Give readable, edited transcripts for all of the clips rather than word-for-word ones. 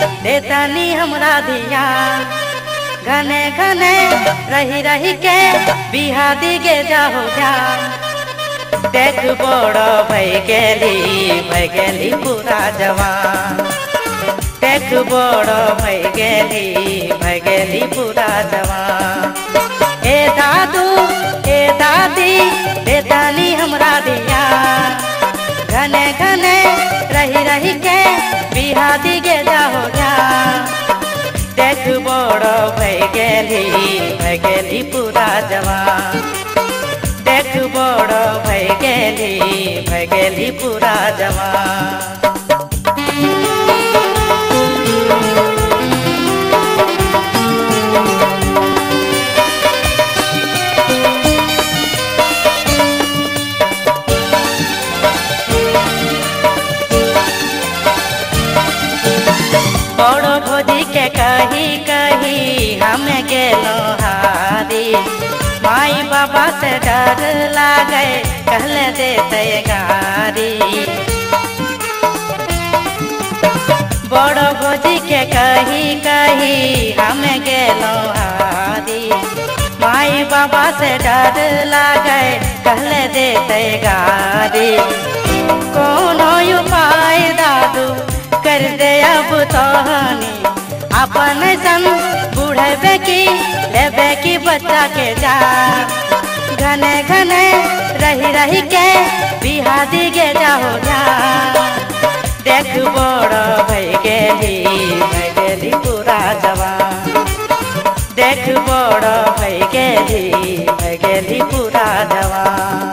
देतानी हमरा धिया घने घने रही रही के बिहा दिगे जाहो जा देख बड़ भई गेली पूरा जवान देख बड़ भई गेली पूरा जवान ए दादू ए दादी देतानी हमरा दिया घने घने रही रही के बिहा दिगे जाहो जा देख बड़ भई गेली पूरा जवान देख बड़ भई गेली पूरा जवान बड़ो भोजी के कही कही हमें गेलो हारी माई बाबा से डर लागे कहले देते गारी बड़ो भोजी के कही कही हमें गेलो हारी माई बाबा से डर लागे कहले देते गारी कोनो उपाय दादू कर दे अब तोहनी अपन सन बुढ़े की लेबे की बच्चा के जा घने घने रही रही के बिहा दिगे जाहो जा देख बड़ भई गेली पूरा जवान देख बड़ भई गेली पूरा जवान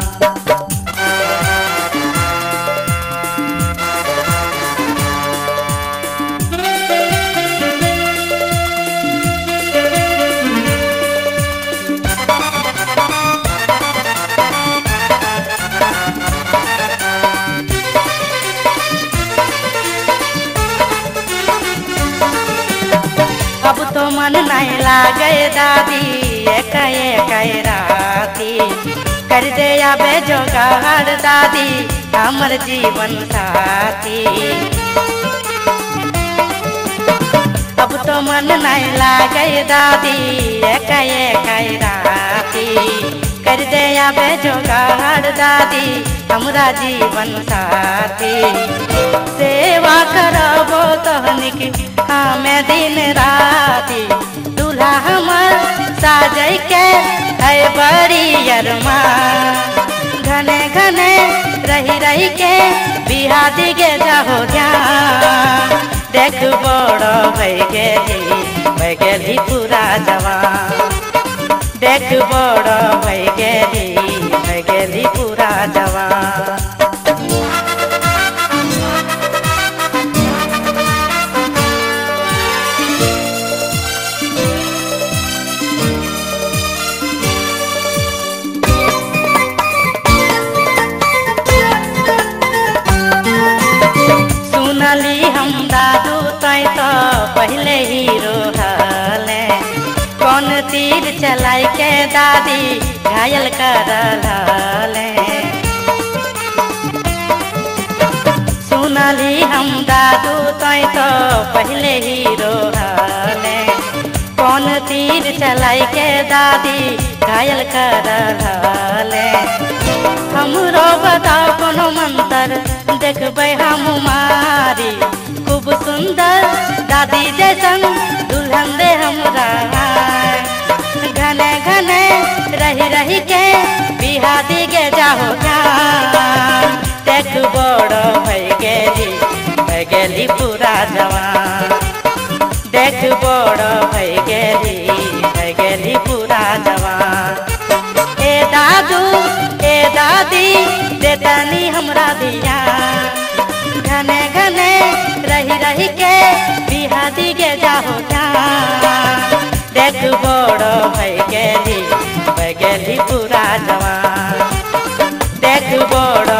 अब तो मन नहीं लागे दादी एक राती कर दे आबे जोगाड़ दादी हमर जीवन साथी अब तो मन नहीं लागे दादी एक राती कर दे आबे जोगाड़ दादी हमरा जीवन साथी सेवा करबो तहनिक हमें दिन राती दूल्हा हमर साजै के है बड़ी अरमान घने घने रही रही के बिहा दिगे जाहो जा देख बड़ भई गेली पूरा जवान देख बड़ भई गेली पूरा जवान हम दादू तय तो पहले हीरो हले कौन तीर चलाई के दादी घायल कर ले सुनली हम दादू तय तो पहले हीरो हले कौन तीर चलाई के दादी घायल कर ले हमरो बताओ कोनो मंत्र देखबे हम मारी खूब सुंदर दादी जैसन दुल्हन दे हमरा घने घने रही रही के बिहा दिगे जाहो जा देख बड़ भई गेली पूरा जवान देख बड़ भई गेली पूरा जवान ए दादू ए दादी देतानी हमरा दिया घने घने रही रही के बिहा दिगे जाहो जा देख बड़ भई गेली पूरा जवान देख बड़